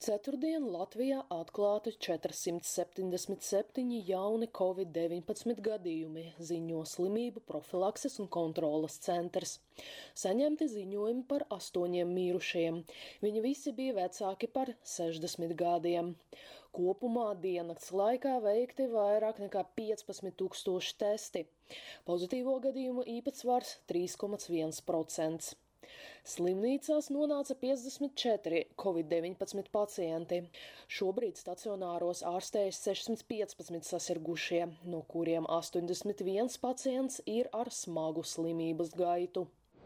Ceturtdien Latvijā atklāti 477 jauni Covid-19 gadījumi, ziņo Slimību profilakses un kontroles centrs. Saņemti ziņojumi par 8 mirušiem. Viņi visi bija vecāki par 60 gadiem. Kopumā diennakts laikā veikti vairāk nekā 15,000 testi. Pozitīvo gadījumu īpatsvars 3,1%. Slimnīcās nonāca 54 Covid-19 pacienti. Šobrīd stacionāros ārstējas 615 sasirgušie, no kuriem 81 pacients ir ar smagu slimības gaitu.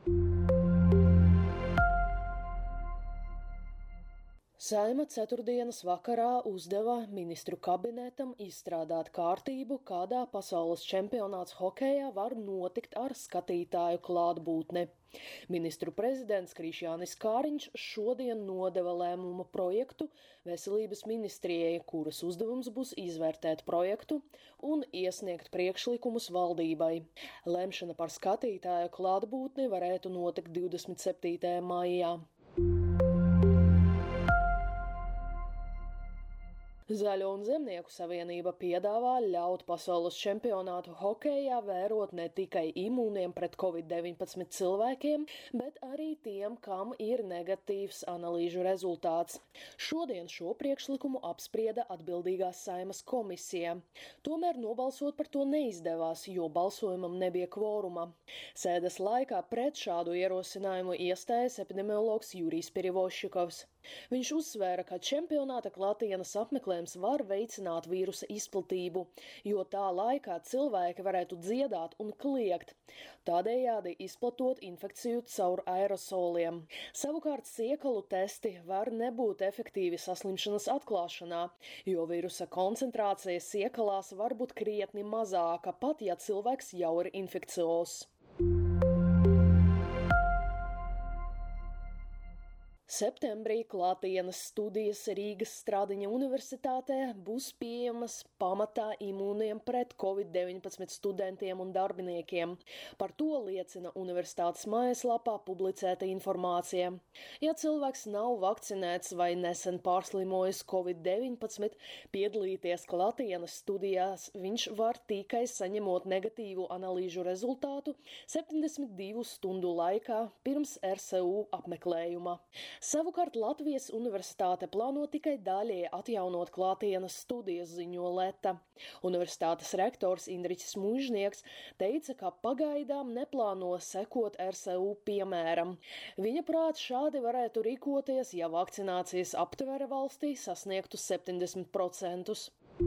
Saeima ceturtdienas vakarā uzdeva ministru kabinetam izstrādāt kārtību, kādā pasaules čempionāts hokejā var notikt ar skatītāju klātbūtni. Ministru prezidents Krišjānis Kāriņš šodien nodeva lēmuma projektu Veselības ministrijai, kuras uzdevums būs izvērtēt projektu un iesniegt priekšlikumus valdībai. Lemšana par skatītāju klātbūtni varētu notikt 27. maijā. Zaļo un Zemnieku savienība piedāvā ļaut pasaules čempionātu hokejā vērot ne tikai imūniem pret Covid-19 cilvēkiem, bet arī tiem, kam ir negatīvs analīžu rezultāts. Šodien šo priekšlikumu apsprieda atbildīgās Saeimas komisija. Tomēr nobalsot par to neizdevās, jo balsojumam nebija kvoruma. Sēdes laikā pret šādu ierosinājumu iestājas epidemiologs Jurijs Perivoščikovs. Viņš uzsvēra, ka čempionāta klātienes apmeklējums var veicināt vīrusa izplatību, jo tā laikā cilvēki varētu dziedāt un kliegt, tādējādi izplatot infekciju caur aerosoliem. Savukārt siekalu testi var nebūt efektīvi saslimšanas atklāšanā, jo vīrusa koncentrācija siekalās var būt krietni mazāka, pat ja cilvēks jau ir infekciozs. Septembrī klātienes studijas Rīgas Stradiņa universitātē būs pieejamas pamatā imūniem pret Covid-19 studentiem un darbiniekiem. Par to liecina universitātes mājaslapā publicēta informācija. Ja cilvēks nav vakcinēts vai nesen pārslimojis Covid-19, piedalīties klātienes studijās viņš var tikai saņemot negatīvu analīžu rezultātu 72 stundu laikā pirms RSU apmeklējuma. Savukārt Latvijas universitāte plāno tikai daļēji atjaunot klātienes studijas, ziņo Leta. Universitātes rektors Indriķis Mužnieks teica, ka pagaidām neplāno sekot RSU piemēram. Viņa prāt šādi varētu rīkoties, ja vakcinācijas aptvere valstī sasniegtu 70%.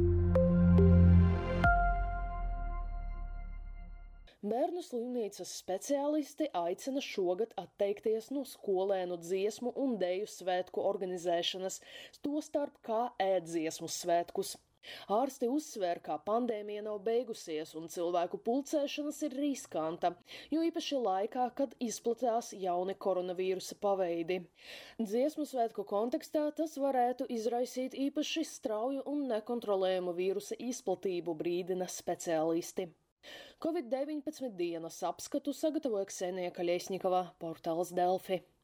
Bērnu slimnīcas speciālisti aicina šogad atteikties no skolēnu dziesmu un deju svētku organizēšanas, tostarp kā ēdziesmu svētkus. Ārsti uzsver, ka pandēmija nav beigusies un cilvēku pulcēšanas ir riskanta, jo īpaši laikā, kad izplatās jauni koronavīrusa paveidi. Dziesmu svētku kontekstā tas varētu izraisīt īpaši strauju un nekontrolējumu vīrusa izplatību, brīdina speciālisti. Covid-19 dienas apskatu sagatavoja Ksenija Kaļiesņikova, portāls Delfi.